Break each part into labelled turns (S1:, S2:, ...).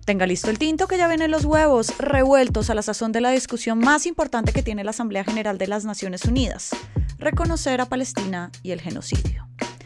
S1: Tenga listo el tinto que ya vienen los huevos revueltos a la sazón de la discusión más importante que tiene la Asamblea General de las Naciones Unidas: reconocer a Palestina y el genocidio.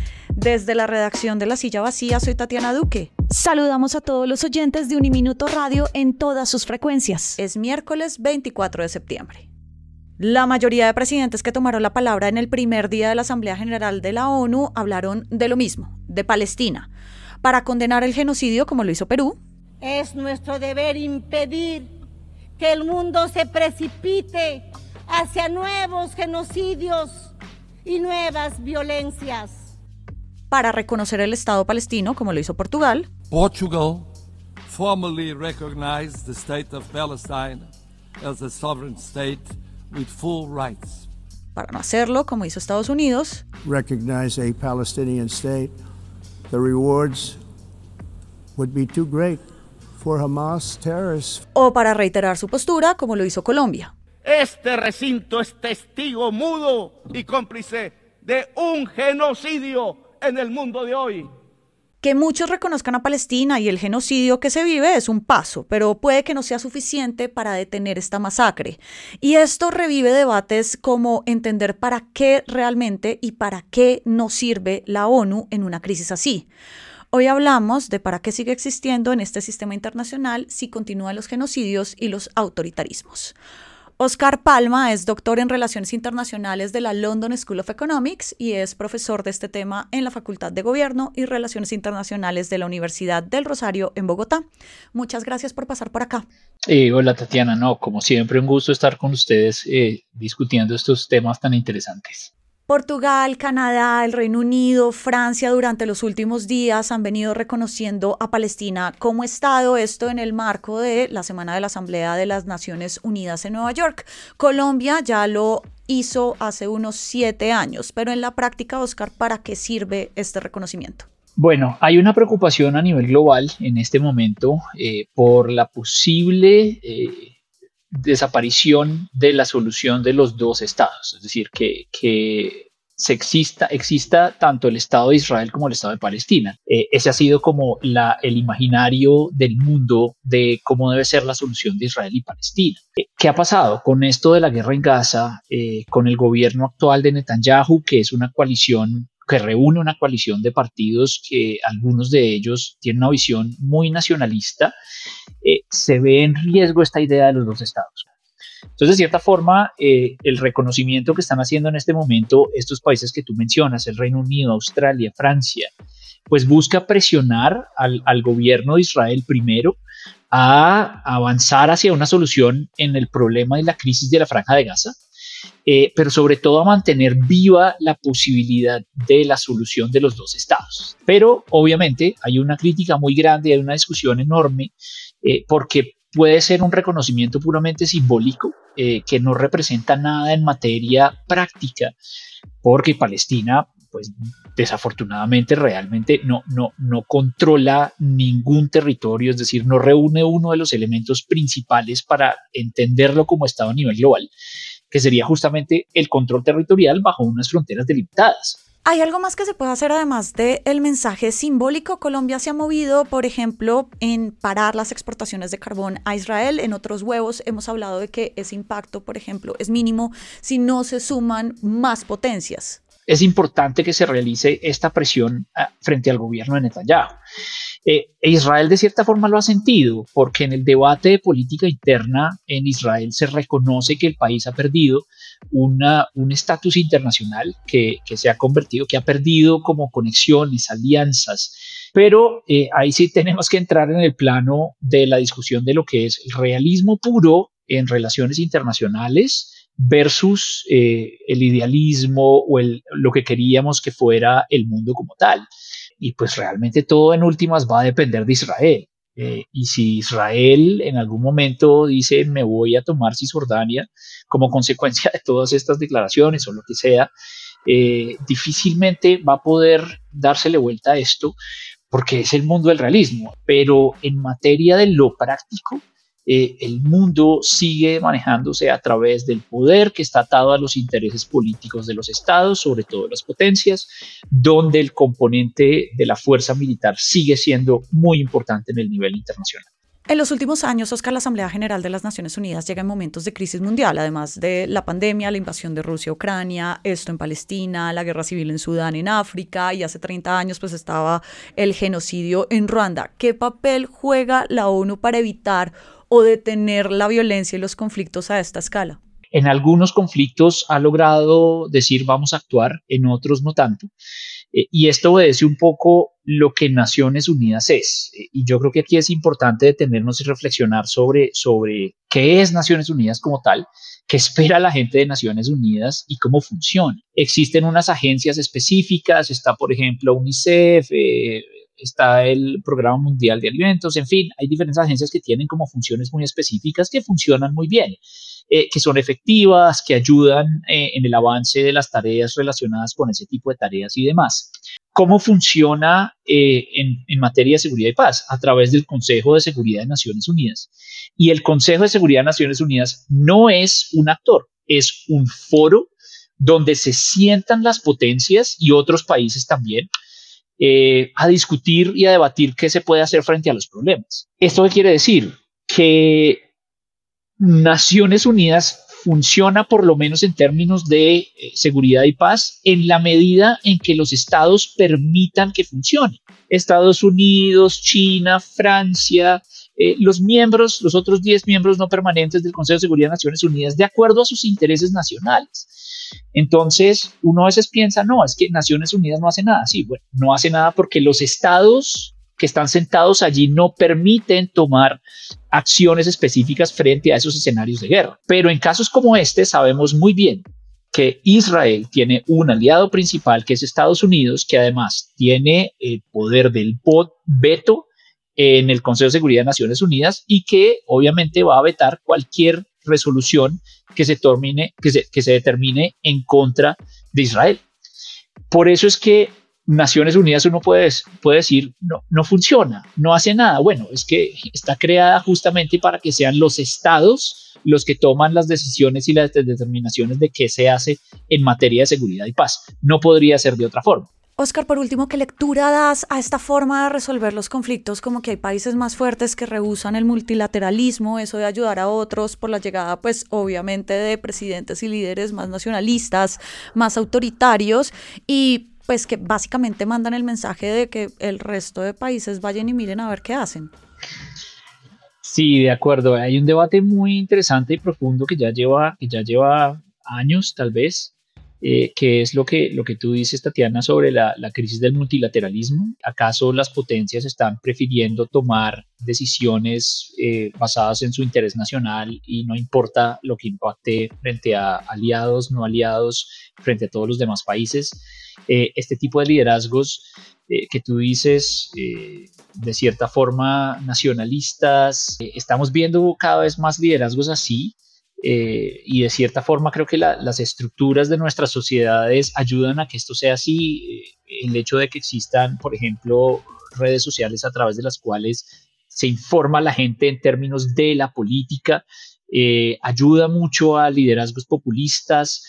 S1: Desde la redacción de La Silla Vacía, soy Tatiana Duque. Saludamos a todos los oyentes de Uniminuto Radio en todas sus frecuencias. Es miércoles 24 de septiembre. La mayoría de presidentes que tomaron la palabra en el primer día de la Asamblea General de la ONU hablaron de lo mismo, de Palestina, para condenar el genocidio como lo hizo Perú.
S2: Es nuestro deber impedir que el mundo se precipite hacia nuevos genocidios y nuevas violencias.
S1: Para reconocer el Estado palestino como lo hizo Portugal.
S3: Portugal formally recognized the state of Palestine as a sovereign state with full rights.
S1: Para no hacerlo como hizo Estados Unidos.
S4: Recognize a Palestinian state, the rewards would be too great for Hamas terrorists.
S1: O para reiterar su postura como lo hizo Colombia.
S5: Este recinto es testigo mudo y cómplice de un genocidio en el mundo de hoy.
S1: Que muchos reconozcan a Palestina y el genocidio que se vive es un paso, pero puede que no sea suficiente para detener esta masacre. Y esto revive debates como entender para qué realmente y para qué no sirve la ONU en una crisis así. Hoy hablamos de para qué sigue existiendo en este sistema internacional si continúan los genocidios y los autoritarismos. Oscar Palma es doctor en Relaciones Internacionales de la London School of Economics y es profesor de este tema en la Facultad de Gobierno y Relaciones Internacionales de la Universidad del Rosario en Bogotá. Muchas gracias por pasar por acá.
S6: Hola Tatiana, como siempre un gusto estar con ustedes discutiendo estos temas tan interesantes.
S1: Portugal, Canadá, el Reino Unido, Francia durante los últimos días han venido reconociendo a Palestina como Estado, esto en el marco de la Semana de la Asamblea de las Naciones Unidas en Nueva York. Colombia ya lo hizo hace unos 7 años, pero en la práctica, Oscar, ¿para qué sirve este reconocimiento?
S6: Bueno, hay una preocupación a nivel global en este momento por la posible desaparición de la solución de los dos estados, es decir, que exista tanto el Estado de Israel como el Estado de Palestina. Ese ha sido como el imaginario del mundo de cómo debe ser la solución de Israel y Palestina. ¿Qué ha pasado con esto de la guerra en Gaza, con el gobierno actual de Netanyahu, que es una coalición que reúne una coalición de partidos que algunos de ellos tienen una visión muy nacionalista? Se ve en riesgo esta idea de los dos estados. Entonces, de cierta forma, el reconocimiento que están haciendo en este momento estos países que tú mencionas, el Reino Unido, Australia, Francia, pues busca presionar al gobierno de Israel primero a avanzar hacia una solución en el problema de la crisis de la Franja de Gaza, pero sobre todo a mantener viva la posibilidad de la solución de los dos estados. Pero obviamente hay una crítica muy grande, hay una discusión enorme, porque puede ser un reconocimiento puramente simbólico que no representa nada en materia práctica, porque Palestina, pues desafortunadamente realmente no controla ningún territorio, es decir, no reúne uno de los elementos principales para entenderlo como Estado a nivel global, que sería justamente el control territorial bajo unas fronteras delimitadas.
S1: ¿Hay algo más que se puede hacer además del mensaje simbólico? Colombia se ha movido, por ejemplo, en parar las exportaciones de carbón a Israel. En otros huevos hemos hablado de que ese impacto, por ejemplo, es mínimo si no se suman más potencias.
S6: Es importante que se realice esta presión frente al gobierno de Netanyahu. Israel de cierta forma lo ha sentido, porque en el debate de política interna en Israel se reconoce que el país ha perdido un estatus internacional que se ha convertido, que ha perdido como conexiones, alianzas, pero ahí sí tenemos que entrar en el plano de la discusión de lo que es el realismo puro en relaciones internacionales versus el idealismo o lo que queríamos que fuera el mundo como tal. Y pues realmente todo en últimas va a depender de Israel. Y si Israel en algún momento dice me voy a tomar Cisjordania como consecuencia de todas estas declaraciones o lo que sea, difícilmente va a poder dársele vuelta a esto porque es el mundo del realismo. Pero en materia de lo práctico, el mundo sigue manejándose a través del poder que está atado a los intereses políticos de los estados, sobre todo de las potencias, donde el componente de la fuerza militar sigue siendo muy importante en el nivel internacional.
S1: En los últimos años, Oscar, la Asamblea General de las Naciones Unidas llega en momentos de crisis mundial, además de la pandemia, la invasión de Rusia a Ucrania, esto en Palestina, la guerra civil en Sudán, en África, y hace 30 años pues estaba el genocidio en Ruanda. ¿Qué papel juega la ONU para evitar o detener la violencia y los conflictos a esta escala?
S6: En algunos conflictos ha logrado decir vamos a actuar, en otros no tanto. Y esto obedece un poco lo que Naciones Unidas es. Y yo creo que aquí es importante detenernos y reflexionar sobre qué es Naciones Unidas como tal, qué espera la gente de Naciones Unidas y cómo funciona. Existen unas agencias específicas, está por ejemplo UNICEF, está el Programa Mundial de Alimentos, en fin, hay diferentes agencias que tienen como funciones muy específicas que funcionan muy bien. Que son efectivas, que ayudan en el avance de las tareas relacionadas con ese tipo de tareas y demás. ¿Cómo funciona en materia de seguridad y paz? A través del Consejo de Seguridad de Naciones Unidas. Y el Consejo de Seguridad de Naciones Unidas no es un actor, es un foro donde se sientan las potencias y otros países también a discutir y a debatir qué se puede hacer frente a los problemas. ¿Esto qué quiere decir? Que Naciones Unidas funciona por lo menos en términos de seguridad y paz en la medida en que los estados permitan que funcione. Estados Unidos, China, Francia, los otros 10 miembros no permanentes del Consejo de Seguridad de Naciones Unidas, de acuerdo a sus intereses nacionales. Entonces, uno a veces piensa, no, es que Naciones Unidas no hace nada. Sí, bueno, no hace nada porque los estados que están sentados allí no permiten tomar acciones específicas frente a esos escenarios de guerra. Pero en casos como este sabemos muy bien que Israel tiene un aliado principal que es Estados Unidos, que además tiene el poder del veto en el Consejo de Seguridad de Naciones Unidas y que obviamente va a vetar cualquier resolución que se determine en contra de Israel. Por eso es que Naciones Unidas uno puede decir no funciona, no hace nada. Bueno, es que está creada justamente para que sean los estados los que toman las decisiones y las determinaciones de qué se hace en materia de seguridad y paz. No podría ser de otra forma.
S1: Oscar, por último, ¿qué lectura das a esta forma de resolver los conflictos? Como que hay países más fuertes que rehúsan el multilateralismo, eso de ayudar a otros por la llegada, pues obviamente, de presidentes y líderes más nacionalistas, más autoritarios y pues que básicamente mandan el mensaje de que el resto de países vayan y miren a ver qué hacen.
S6: Sí, de acuerdo. Hay un debate muy interesante y profundo que ya lleva años, tal vez, que es lo que tú dices, Tatiana, sobre la crisis del multilateralismo. ¿Acaso las potencias están prefiriendo tomar decisiones basadas en su interés nacional y no importa lo que impacte frente a aliados, no aliados, frente a todos los demás países? Este tipo de liderazgos que tú dices, de cierta forma nacionalistas, estamos viendo cada vez más liderazgos así. Y de cierta forma creo que las estructuras de nuestras sociedades ayudan a que esto sea así. El hecho de que existan, por ejemplo, redes sociales a través de las cuales se informa a la gente en términos de la política, ayuda mucho a liderazgos populistas.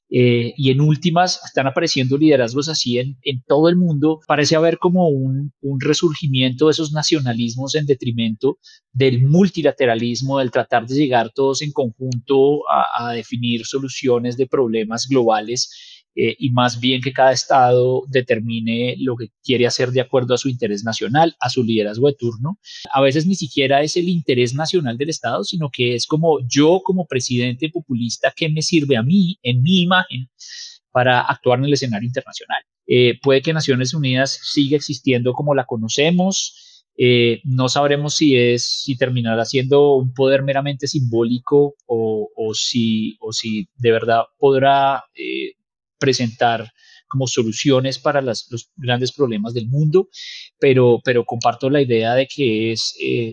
S6: Y en últimas están apareciendo liderazgos así en todo el mundo. Parece haber como un resurgimiento de esos nacionalismos en detrimento del multilateralismo, del tratar de llegar todos en conjunto a definir soluciones de problemas globales y más bien que cada estado determine lo que quiere hacer de acuerdo a su interés nacional, a su liderazgo de turno. A veces ni siquiera es el interés nacional del estado, sino que es como yo como presidente populista, ¿qué me sirve a mí, en mi imagen, para actuar en el escenario internacional? Puede que Naciones Unidas siga existiendo como la conocemos. No sabremos si terminará siendo un poder meramente simbólico o si de verdad podrá presentar como soluciones para los grandes problemas del mundo, pero comparto la idea de que es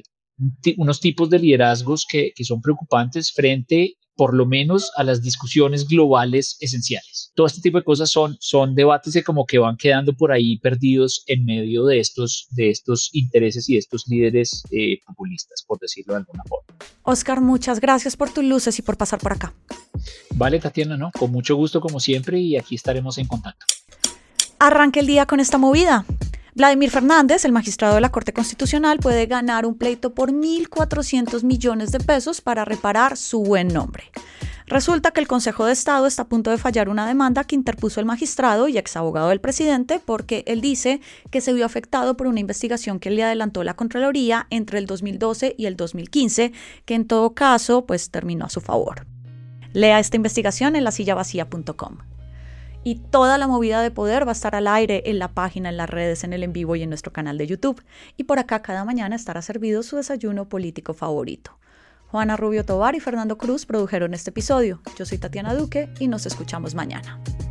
S6: unos tipos de liderazgos que son preocupantes frente, por lo menos, a las discusiones globales esenciales. Todo este tipo de cosas son debates que como que van quedando por ahí perdidos en medio de estos intereses y de estos líderes populistas, por decirlo de alguna forma.
S1: Oscar, muchas gracias por tus luces y por pasar por acá.
S6: Vale, Tatiana, ¿no? Con mucho gusto como siempre y aquí estaremos en contacto.
S1: Arranque el día con esta movida. Vladimir Fernández, el magistrado de la Corte Constitucional, puede ganar un pleito por 1.400 millones de pesos para reparar su buen nombre. Resulta que el Consejo de Estado está a punto de fallar una demanda que interpuso el magistrado y exabogado del presidente porque él dice que se vio afectado por una investigación que le adelantó la Contraloría entre el 2012 y el 2015, que en todo caso pues terminó a su favor. Lea esta investigación en lasillavacía.com. Y toda la movida de poder va a estar al aire en la página, en las redes, en el en vivo y en nuestro canal de YouTube. Y por acá cada mañana estará servido su desayuno político favorito. Juana Rubio Tovar y Fernando Cruz produjeron este episodio. Yo soy Tatiana Duque y nos escuchamos mañana.